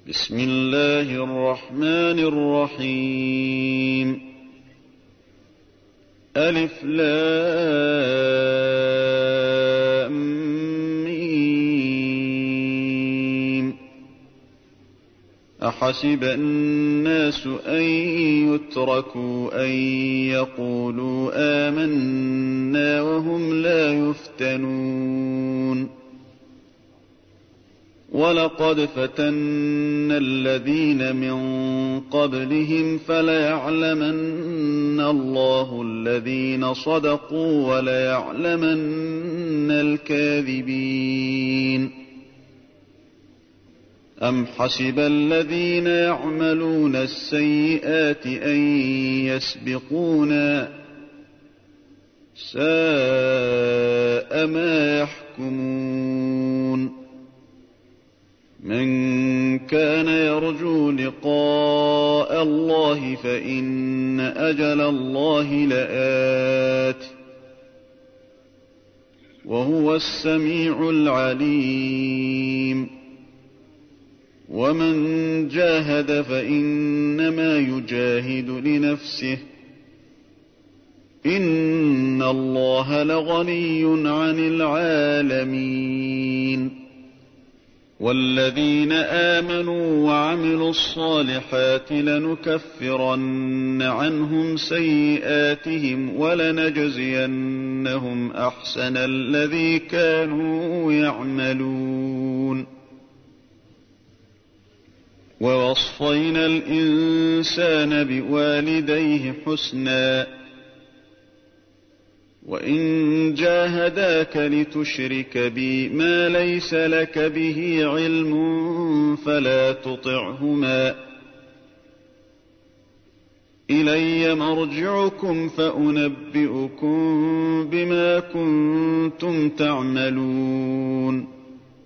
بسم الله الرحمن الرحيم. ألف لام ميم. أحسب الناس أن يتركوا أن يقولوا آمنا وهم لا يفتنون. ولقد فتنا الذين من قبلهم فليعلمن الله الذين صدقوا وليعلمن الكاذبين. أم حسب الذين يعملون السيئات أن يسبقونا ساء ما يحكمون. من كان يرجو لقاء الله فإن أجل الله لآت وهو السميع العليم. ومن جاهد فإنما يجاهد لنفسه إن الله لغني عن العالمين. والذين آمنوا وعملوا الصالحات لنكفرن عنهم سيئاتهم ولنجزينهم أحسن الذي كانوا يعملون. ووصينا الإنسان بوالديه حسنا وإن جاهداك لتشرك بي ما ليس لك به علم فلا تطعهما. إلي مرجعكم فأنبئكم بما كنتم تعملون.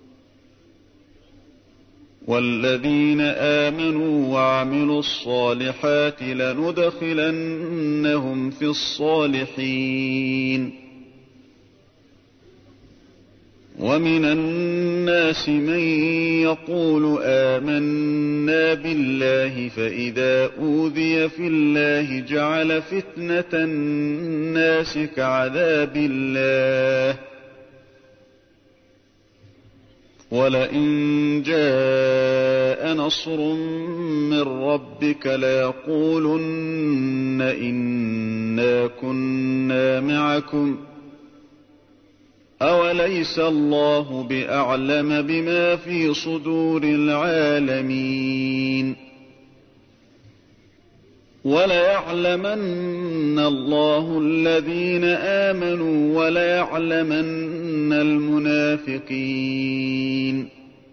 والذين آمنوا وعملوا الصالحات لندخلنهم في الصالحين. ومن الناس من يقول آمنا بالله فإذا أوذي في الله جعل فتنة الناس كعذاب الله ولئن جاء نصر من ربك ليقولن إنا كنا معكم أوليس الله بأعلم بما في صدور العالمين. وليعلمن الله الذين آمنوا وليعلمن المنافقين.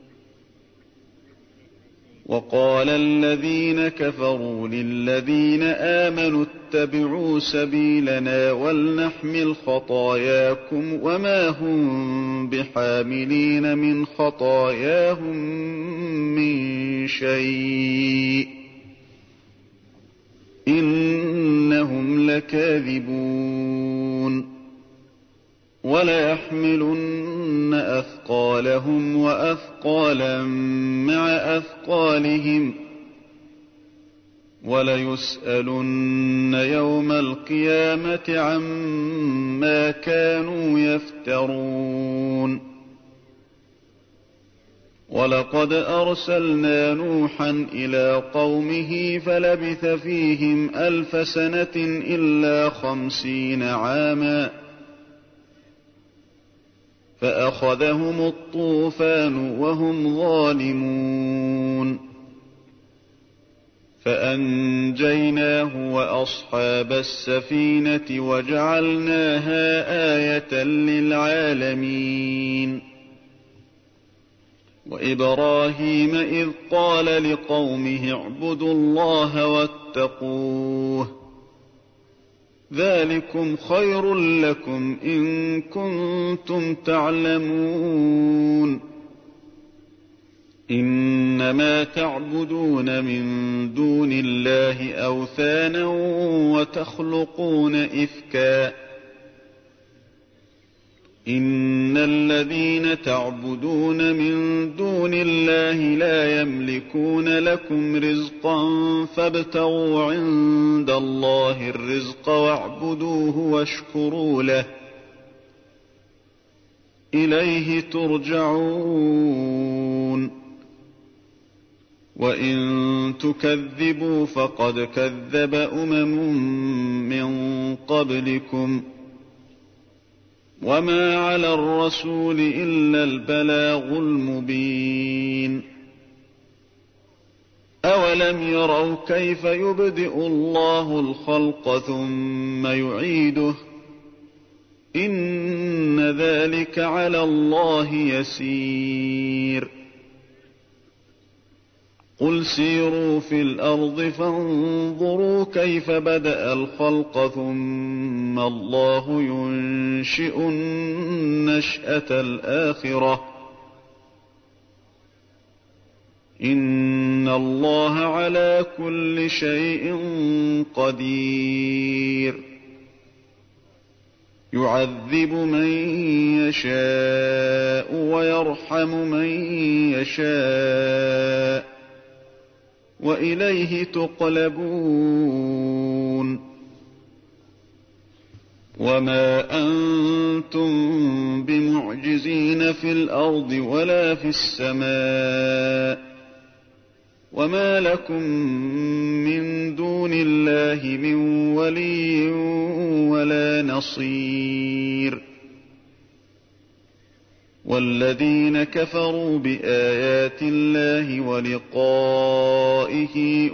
وقال الذين كفروا للذين آمنوا اتبعوا سبيلنا ولنحمل خطاياكم وما هم بحاملين من خطاياهم من شيء إنهم لكاذبون. وليحملن أثقالهم وأثقالا مع أثقالهم وليسألن يوم القيامة عما كانوا يفترون. ولقد أرسلنا نوحا إلى قومه فلبث فيهم 1000 سنة إلا 50 عاما فأخذهم الطوفان وهم ظالمون فأنجيناه وأصحاب السفينة وجعلناها آية للعالمين. وإبراهيم إذ قال لقومه اعبدوا الله واتقوه ذلكم خير لكم إن كنتم تعلمون. إنما تعبدون من دون الله أوثانا وتخلقون إفكا إن الذين تعبدون من دون الله لا يملكون لكم رزقا فابتغوا عند الله الرزق واعبدوه واشكروا له إليه ترجعون وإن تكذبوا فقد كذب من قبلكم وما على الرسول إلا البلاغ المبين أولم يروا كيف يبدئ الله الخلق ثم يعيده إن ذلك على الله يسير قل سيروا في الأرض فانظروا كيف بدأ الخلق ثم الله ينشئ النشأة الآخرة إن الله على كل شيء قدير يعذب من يشاء ويرحم من يشاء وإليه تقلبون وما أنتم بمعجزين في الأرض ولا في السماء وما لكم من دون الله من ولي ولا نصير والذين كفروا بآيات الله ولقائه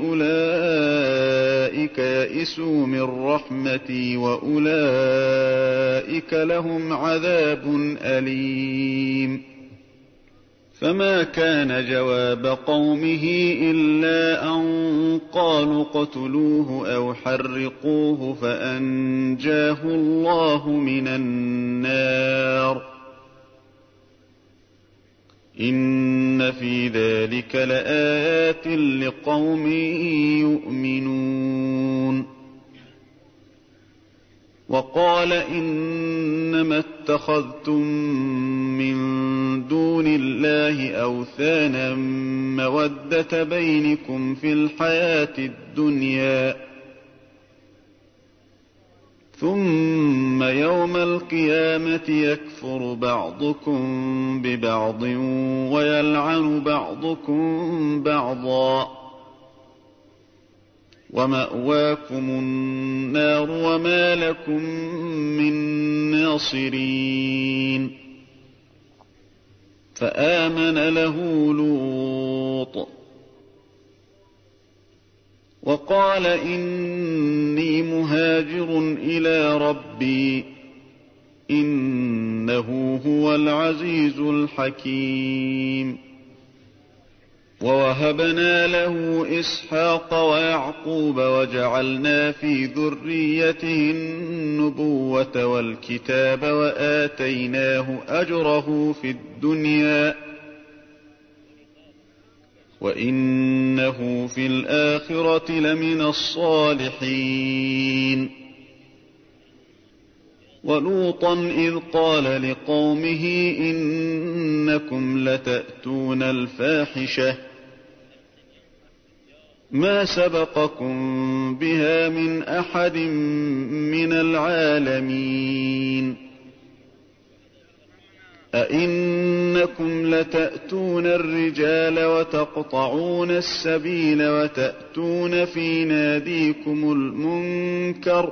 أولئك يئسوا من رحمتي وأولئك لهم عذاب أليم فما كان جواب قومه إلا أن قالوا اقتلوه أو حرقوه فأنجاه الله من النار إن في ذلك لآيات لقوم يؤمنون وقال إنما اتخذتم من دون الله أوثانا مودة بينكم في الحياة الدنيا ثم يوم القيامة يكفر بعضكم ببعض ويلعن بعضكم بعضا ومأواكم النار وما لكم من ناصرين فآمن له لوط وقال إني مهاجر إلى ربي إنه هو العزيز الحكيم ووهبنا له إسحاق ويعقوب وجعلنا في ذريته النبوة والكتاب وآتيناه أجره في الدنيا وإنه في الآخرة لمن الصالحين ولوطا إذ قال لقومه إنكم لتأتون الفاحشة ما سبقكم بها من أحد من العالمين أئنكم لتأتون الرجال وتقطعون السبيل وتأتون في ناديكم المنكر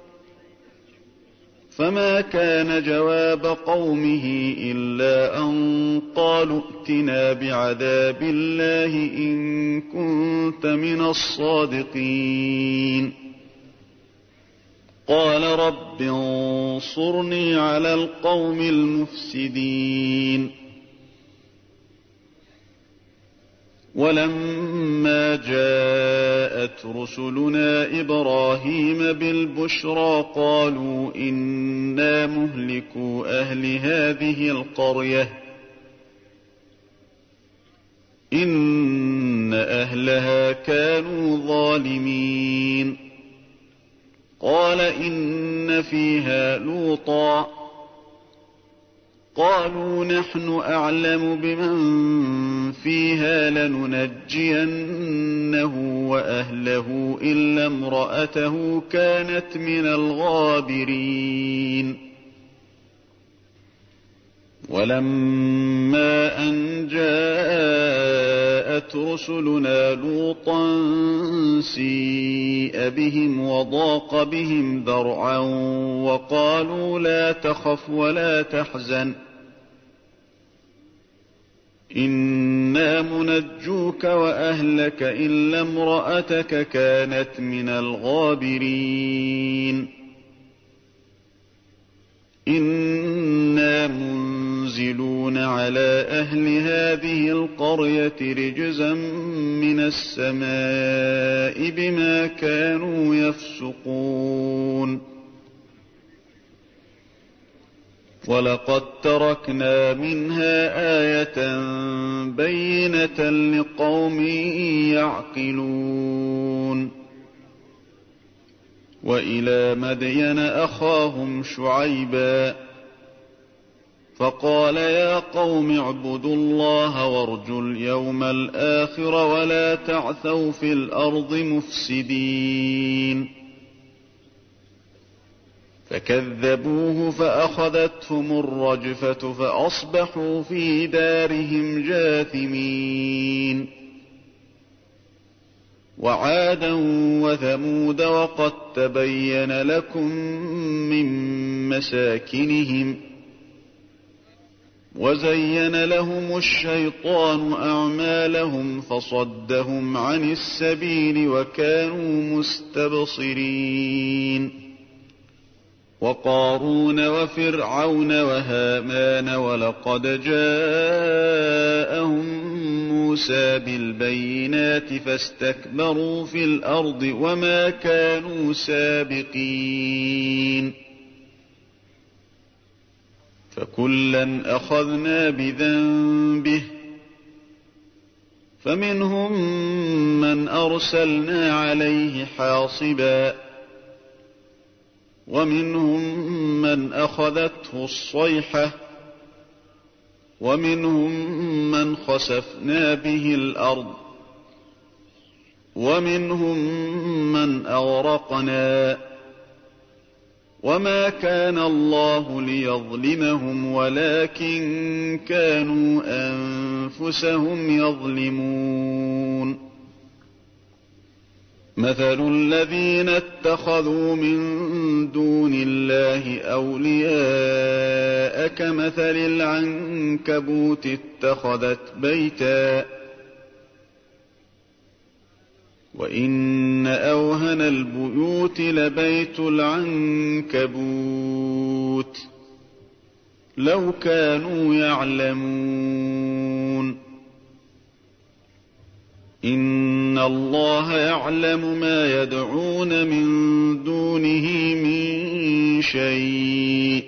فما كان جواب قومه إلا أن قالوا ائتنا بعذاب الله إن كنت من الصادقين قال رب انصرني على القوم المفسدين ولما جاءت رسلنا إبراهيم بالبشرى قالوا إنا مهلكو أهل هذه القرية إن أهلها كانوا ظالمين قال إن فيها لوطا قالوا نحن أعلم بمن فيها لننجينه وأهله إلا امرأته كانت من الغابرين ولما أن جاءت رسلنا لوطا سيء بهم وضاق بهم ذرعا وقالوا لا تخف ولا تحزن إنا منجوك وأهلك إلا امرأتك كانت من الغابرين إنا منزلون على أهل هذه القرية رجزا من السماء بما كانوا يفسقون ولقد تركنا منها آية بينة لقوم يعقلون وإلى مدين أخاهم شعيبا فقال يا قوم اعبدوا الله وارجوا اليوم الآخر ولا تعثوا في الأرض مفسدين فكذبوه فأخذتهم الرجفة فأصبحوا في دارهم جاثمين وعادا وثمود وقد تبين لكم من مساكنهم وزين لهم الشيطان أعمالهم فصدهم عن السبيل وكانوا مستبصرين وقارون وفرعون وهامان ولقد جاءهم موسى بالبينات فاستكبروا في الأرض وما كانوا سابقين فكلا أخذنا بذنبه فمنهم من أرسلنا عليه حاصبا ومنهم من أخذته الصيحة ومنهم من خسفنا به الأرض ومنهم من أغرقنا وما كان الله ليظلمهم ولكن كانوا أنفسهم يظلمون مثل الذين اتخذوا من دون الله أولياء كمثل العنكبوت اتخذت بيتا وإن أوهن البيوت لبيت العنكبوت لو كانوا يعلمون إن الله يعلم ما يدعون من دونه من شيء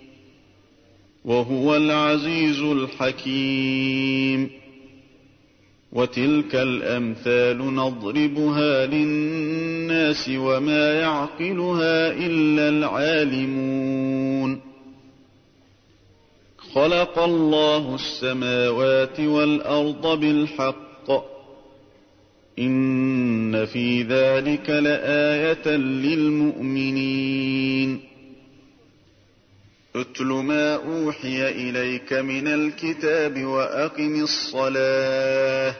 وهو العزيز الحكيم وتلك الأمثال نضربها للناس وما يعقلها إلا العالمون خلق الله السماوات والأرض بالحق إن في ذلك لآية للمؤمنين اتل ما أوحي إليك من الكتاب وأقم الصلاة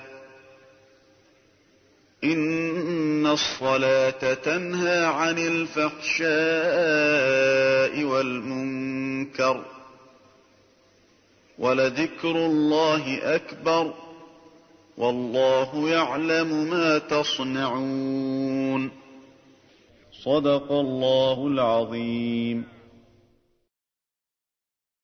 إن الصلاة تنهى عن الفحشاء والمنكر ولذكر الله أكبر والله يعلم ما تصنعون صدق الله العظيم.